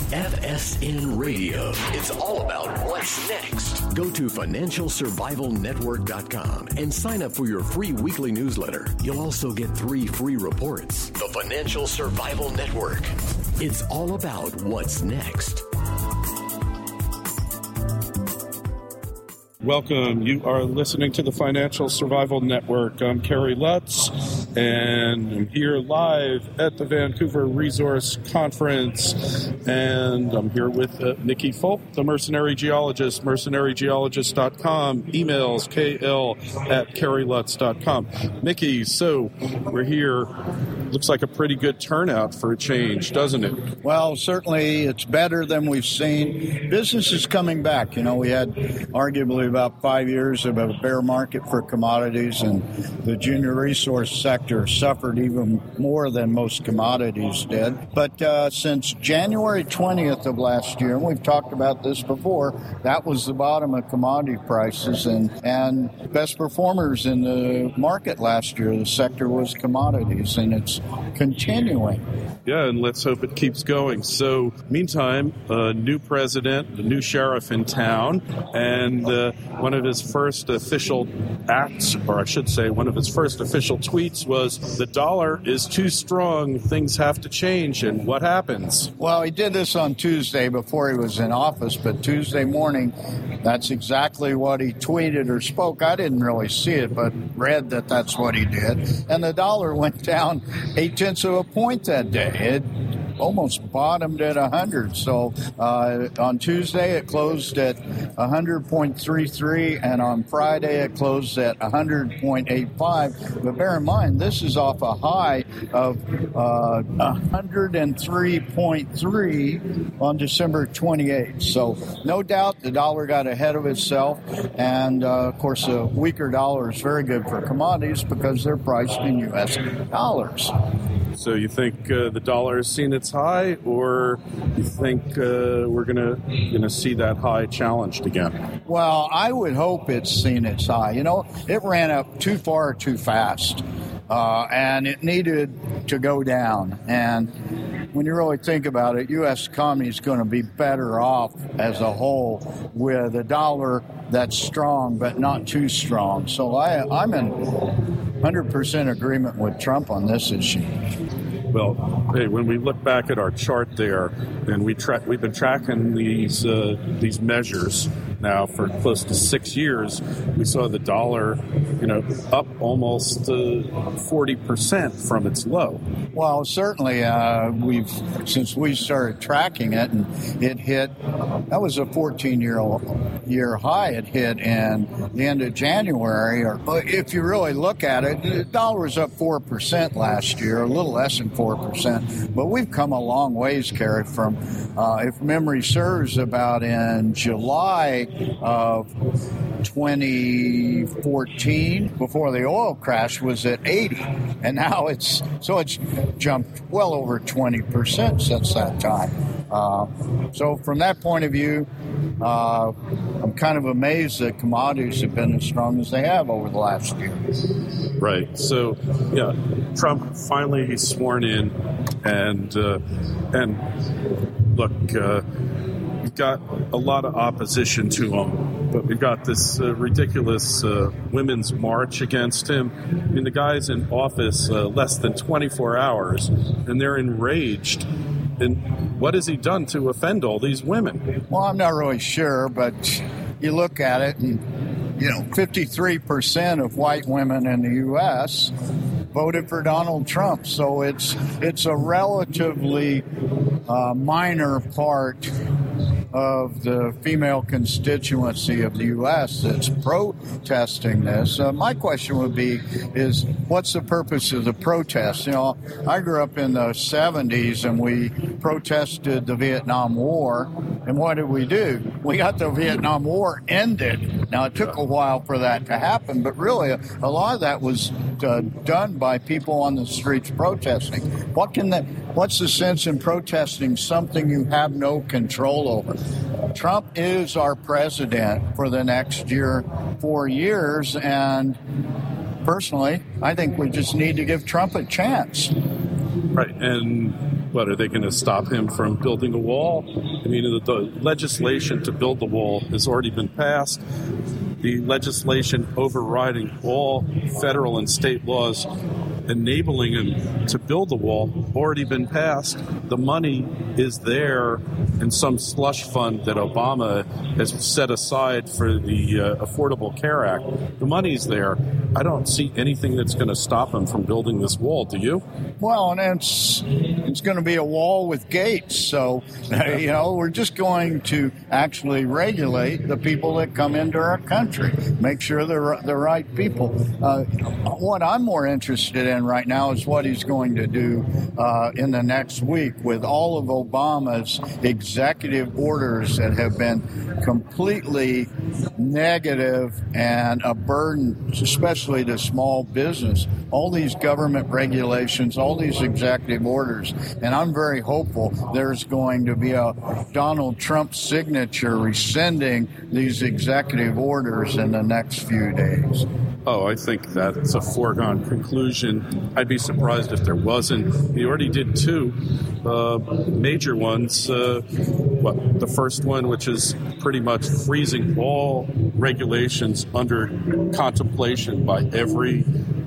FSN Radio. It's all about what's next. Go to FinancialSurvivalNetwork.com and sign up for your free weekly newsletter. You'll also get 3 free reports. The Financial Survival Network. It's all about what's next. Welcome. You are listening to the Financial Survival Network. I'm Kerry Lutz, and I'm here live at the Vancouver Resource Conference, and I'm here with Nikki Fulp, the Mercenary Geologist, mercenarygeologist.com, emails kl@kerrylutz.com. Nikki, so we're here. Looks like a pretty good turnout for a change, doesn't it? Well, certainly it's better than we've seen. Business is coming back. You know, we had arguably about 5 years of a bear market for commodities, and the junior resource sector suffered even more than most commodities did. But since January 20th of last year, and we've talked about this before, that was the bottom of commodity prices, and best performers in the market last year, the sector was commodities, and it's continuing. Yeah, and let's hope it keeps going. So, meantime, a new president, a new sheriff in town, and one of his first official acts, or I should say one of his first official tweets was, the dollar is too strong, things have to change, and what happens? Well, he did this on Tuesday before he was in office, but Tuesday morning, that's exactly what he tweeted or spoke. I didn't really see it, but read that that's what he did. And the dollar went down 0.8 of a point that day. It almost bottomed at 100. So on Tuesday it closed at 100.33, and on Friday it closed at 100.85. But bear in mind, this is off a high of 103.3 on December 28th. So no doubt the dollar got ahead of itself, and of course a weaker dollar is very good for commodities because they're priced in U.S. dollars. So you think the dollar has seen its high, or you think we're gonna see that high challenged again? Well, I would hope it's seen its high. You know, it ran up too far too fast, and it needed to go down. And when you really think about it, U.S. economy is going to be better off as a whole with a dollar that's strong but not too strong. So I'm in 100% agreement with Trump on this issue. Well, hey, when we look back at our chart there, and we've been tracking these measures now for close to 6 years, we saw the dollar, up almost 40% from its low. Well, certainly, since we started tracking it, and it hit, that was a 14-year high it hit in the end of January. Or if you really look at it, the dollar was up 4% last year, a little less than 4%. But we've come a long ways, Kerry, from, if memory serves, about in July of 2014, before the oil crash, was at 80, and now it's jumped well over 20% since that time. So from that point of view, I'm kind of amazed that commodities have been as strong as they have over the last year. Right. So, yeah, Trump finally he's sworn in, and look, we've got a lot of opposition to him. But we've got this ridiculous women's march against him. I mean, the guy's in office less than 24 hours, and they're enraged. And what has he done to offend all these women? Well, I'm not really sure, but you look at it, and 53% of white women in the U.S. voted for Donald Trump. So it's a relatively minor part of the female constituency of the U.S. that's protesting this. My question would be, what's the purpose of the protest? I grew up in the 70s, and we protested the Vietnam War, and what did we do? We got the Vietnam War ended. Now, it took a while for that to happen, but really a lot of that was done by people on the streets protesting. What's the sense in protesting something you have no control over? Trump is our president for the next 4 years, and personally, I think we just need to give Trump a chance. Right, and What, are they going to stop him from building a wall? I mean, the legislation to build the wall has already been passed. The legislation overriding all federal and state laws enabling him to build the wall already been passed. The money is there in some slush fund that Obama has set aside for the Affordable Care Act. The money's there. I don't see anything that's going to stop him from building this wall. Do you? Well, and it's going to be a wall with gates. So, we're just going to actually regulate the people that come into our country, make sure they're the right people. What I'm more interested in right now is what he's going to do in the next week with all of Obama's executive orders that have been completely negative and a burden, especially to small business. All these government regulations, all these executive orders, and I'm very hopeful there's going to be a Donald Trump signature rescinding these executive orders in the next few days. Oh, I think that's a foregone conclusion. I'd be surprised if there wasn't. He already did two major ones. The first one, which is pretty much freezing all regulations under contemplation by every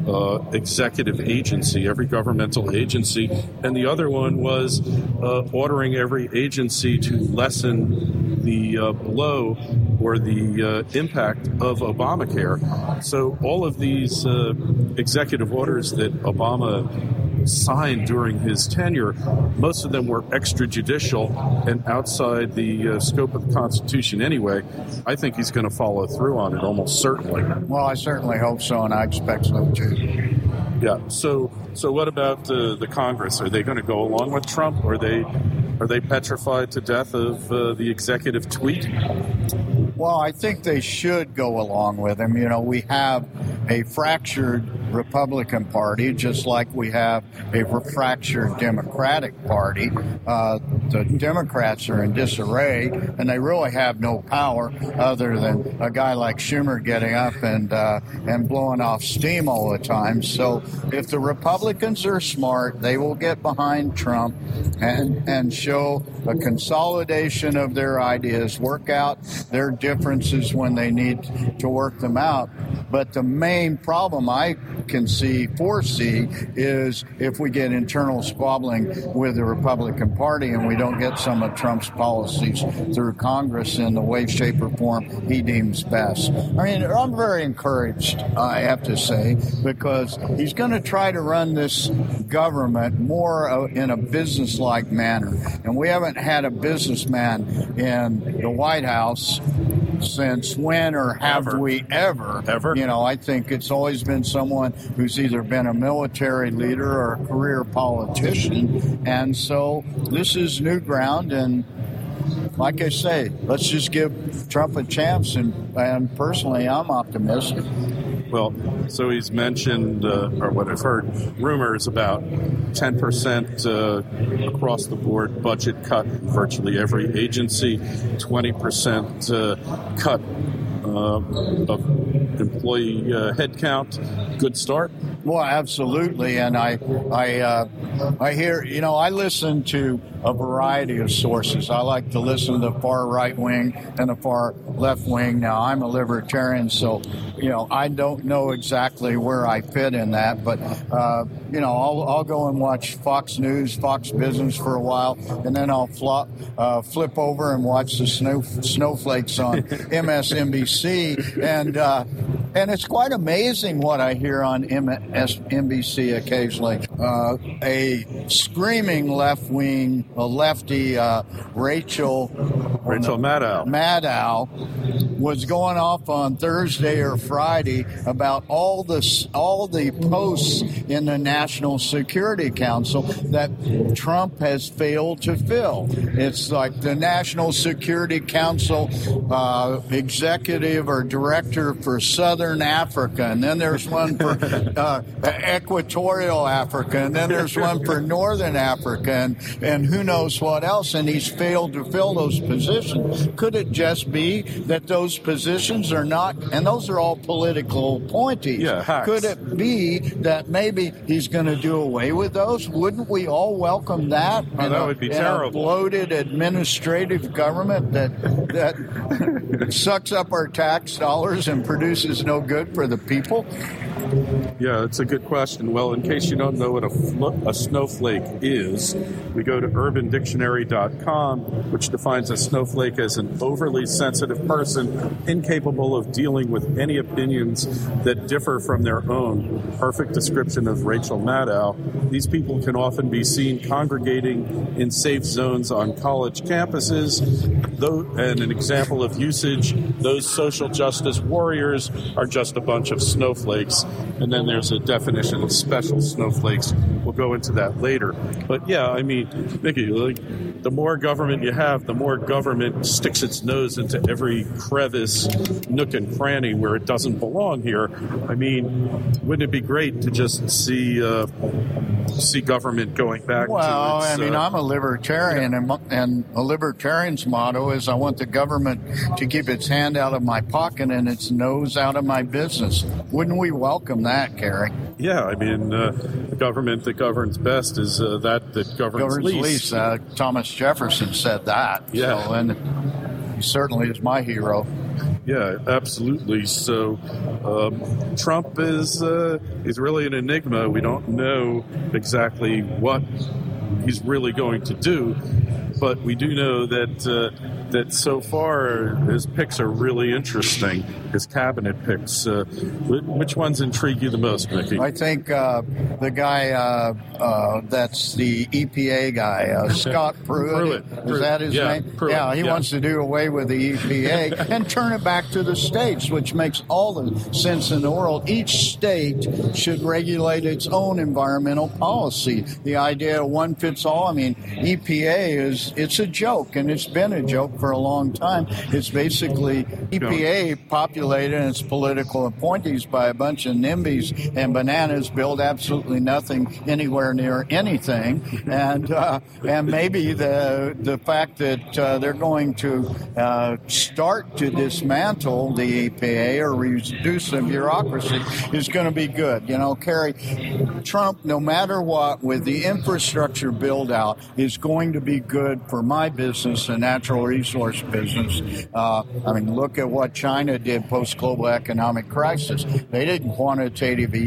executive agency, every governmental agency. And the other one was ordering every agency to lessen the blow or the impact of Obamacare. So all of these executive orders that Obama signed during his tenure, most of them were extrajudicial and outside the scope of the Constitution anyway. I think he's going to follow through on it almost certainly. Well, I certainly hope so, and I expect so too. Yeah. So what about the Congress? Are they going to go along with Trump? Or are they petrified to death of the executive tweet? Well, I think they should go along with him. We have a fractured Republican Party, just like we have a fractured Democratic Party. The Democrats are in disarray, and they really have no power other than a guy like Schumer getting up and blowing off steam all the time. So if the Republicans are smart, they will get behind Trump and show a consolidation of their ideas, work out their differences when they need to work them out. But the main problem I can foresee is if we get internal squabbling with the Republican Party and we don't get some of Trump's policies through Congress in the way, shape, or form he deems best. I mean, I'm very encouraged, I have to say, because he's going to try to run this government more in a business-like manner. And we haven't had a businessman in the White House since when, or have we ever? I think it's always been someone who's either been a military leader or a career politician. And so this is new ground. And like I say, let's just give Trump a chance. And personally, I'm optimistic. Well, so he's mentioned, or what I've heard, rumors about 10% across the board budget cut in virtually every agency, 20% cut of employee headcount. Good start? Well, absolutely. And I hear, I listen to a variety of sources. I like to listen to the far right wing and the far left wing. Now, I'm a libertarian, so, I don't know exactly where I fit in that. But, I'll go and watch Fox News, Fox Business for a while, and then I'll flip over and watch the snowflakes on MSNBC. And it's quite amazing what I hear on MSNBC occasionally. A screaming left-wing, a lefty, Rachel Maddow was going off on Thursday or Friday about all the posts in the National Security Council that Trump has failed to fill. It's like the National Security Council executive or director for Southern Africa, and then there's one for Equatorial Africa, and then there's one for Northern Africa, and who knows what else, and he's failed to fill those positions. Could it just be that those those positions are not, and those are all political appointees. Yeah, hacks. Could it be that maybe he's going to do away with those? Wouldn't we all welcome that? That would be terrible. A bloated administrative government that sucks up our tax dollars and produces no good for the people? Yeah, it's a good question. Well, in case you don't know what a snowflake is, we go to urbandictionary.com, which defines a snowflake as an overly sensitive person incapable of dealing with any opinions that differ from their own. Perfect description of Rachel Maddow. These people can often be seen congregating in safe zones on college campuses. And an example of usage, those social justice warriors are just a bunch of snowflakes. And then there's a definition of special snowflakes. We'll go into that later. But yeah, I mean, Mickey, like, the more government you have, the more government sticks its nose into every crevice, nook and cranny where it doesn't belong here. I mean, wouldn't it be great to just see government going back to its... Well, I mean, I'm a libertarian, and a libertarian's motto is I want the government to keep its hand out of my pocket and its nose out of my business. Wouldn't we welcome that, Gary? Yeah, I mean, the government that governs best is that governs least. Thomas Jefferson said that. Yeah. So, and he certainly is my hero. Yeah, absolutely. So Trump is really an enigma. We don't know exactly what he's really going to do, but we do know that so far his picks are really interesting. His cabinet picks. Which ones intrigue you the most, Mickey? I think the guy that's the EPA guy, Scott Pruitt. Is that his name? Pruitt. Yeah, he wants to do away with the EPA and turn it back to the states, which makes all the sense in the world. Each state should regulate its own environmental policy. The idea of one fits all. I mean, EPA it's a joke, and it's been a joke for a long time. It's basically EPA populated and its political appointees by a bunch of NIMBYs and bananas build absolutely nothing anywhere near anything, and maybe the fact that they're going to start to dismantle the EPA or reduce the bureaucracy is going to be good. You know, Kerry, Trump, no matter what, with the infrastructure build out, is going to be good for my business, the natural resource business. I mean, look at what China did post-global economic crisis. They didn't quantitatively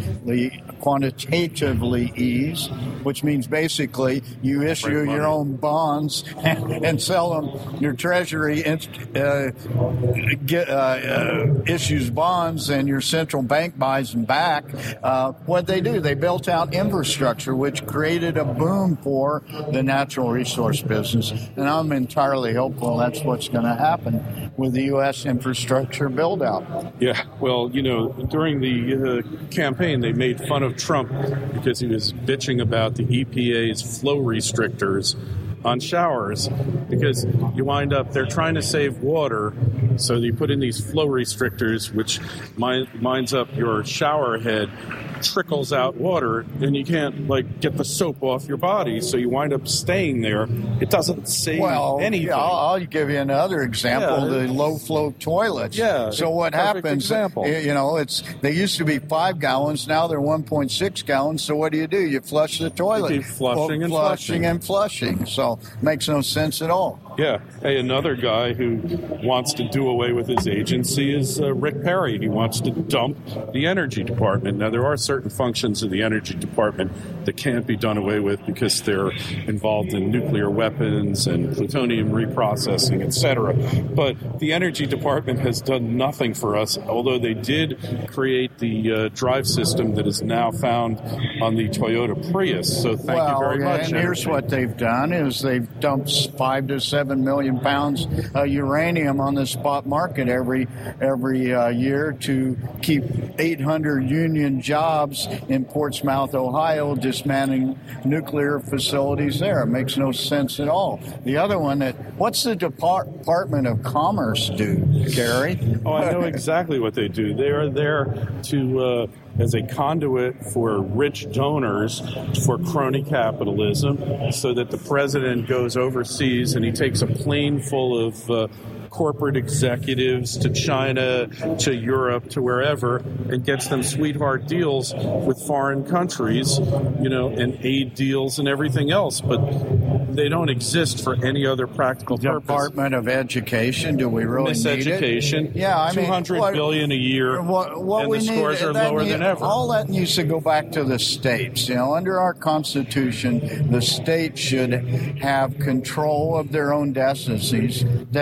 ease, which means basically you issue your own bonds and sell them. Your Treasury issues bonds and your central bank buys them back. What they do, they built out infrastructure, which created a boom for the natural resource business. And I'm entirely hopeful that's what's going to happen with the U.S. infrastructure build-out. Yeah, well, you know, during the campaign, they made fun of Trump because he was bitching about the EPA's flow restrictors on showers, because you wind up, they're trying to save water, so you put in these flow restrictors, which winds up your shower head, trickles out water, and you can't, like, get the soap off your body, so you wind up staying there. It doesn't save anything. Yeah, I'll give you another example, the low-flow toilets. Yeah, so what happens, example. You know, they used to be 5 gallons, now they're 1.6 gallons, so what do? You flush the toilet. You keep flushing and flushing. So makes no sense at all. Yeah. Hey, another guy who wants to do away with his agency is Rick Perry. He wants to dump the Energy Department. Now, there are certain functions of the Energy Department that can't be done away with because they're involved in nuclear weapons and plutonium reprocessing, etc. But the Energy Department has done nothing for us, although they did create the drive system that is now found on the Toyota Prius. So thank you very much. And here's what they've done is they've dumped 5 to 7 million pounds of uranium on the spot market every year to keep 800 union jobs in Portsmouth, Ohio, dismantling nuclear facilities there. It makes no sense at all. The other one, what's the Department of Commerce do, Gary? Oh, I know exactly what they do. They are there to as a conduit for rich donors for crony capitalism, so that the president goes overseas and he takes a plane full of corporate executives to China, to Europe, to wherever, and gets them sweetheart deals with foreign countries, and aid deals and everything else. But they don't exist for any other practical purpose. Department of Education, do we really need it? Miseducation. Yeah, I mean, $200 billion a year, and the scores are lower than ever. All that needs to go back to the states. under our Constitution, the states should have control of their own destinies,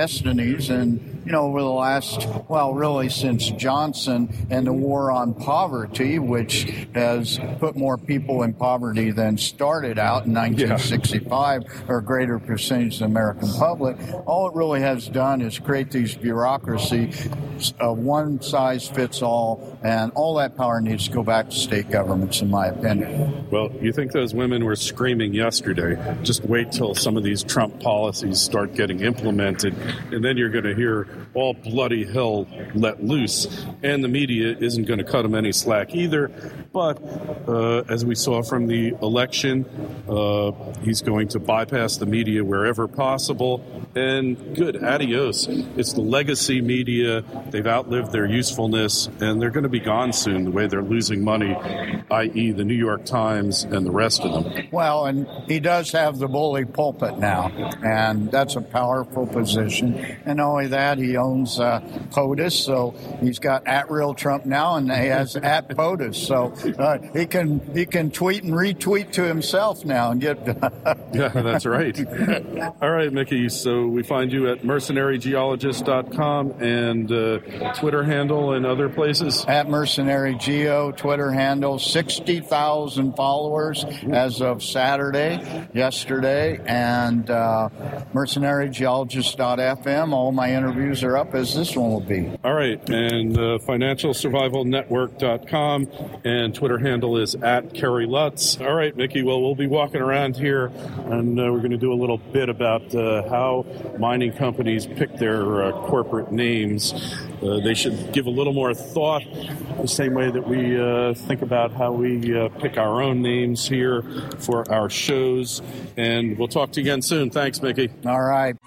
and over the last, really since Johnson and the war on poverty, which has put more people in poverty than started out in 1965, or a greater percentage of the American public, all it really has done is create these bureaucracies of one size fits all, and all that power needs to go back to state governments, in my opinion. Well, you think those women were screaming yesterday. Just wait till some of these Trump policies start getting implemented, and then you're going to hear all bloody hell let loose, and the media isn't going to cut them any slack either. But as we saw from the election, he's going to bypass the media wherever possible, and good, adios. It's the legacy media. They've outlived their usefulness, and they're going to be gone soon, the way they're losing money, i.e. the New York Times and the rest of them. Well, and he does have the bully pulpit now, and that's a powerful position. And not only that, he owns POTUS, so he's got @RealTrump now, and he has @POTUS, so he can tweet and retweet to himself now and get. Yeah, that's right. All right, Mickey. So we find you at mercenarygeologist.com and Twitter handle and other places. @MercenaryGeo, Twitter handle, 60,000 followers as of yesterday, and mercenarygeologist.fm. All my interviews are up, as this one will be. All right, and financialsurvivalnetwork.com, and Twitter handle is @Kerry Lutz. All right, Mickey, well, we'll be walking around here, and we're going to do a little bit about how mining companies pick their corporate names. They should give a little more thought, the same way that we think about how we pick our own names here for our shows. And we'll talk to you again soon. Thanks, Mickey. All right.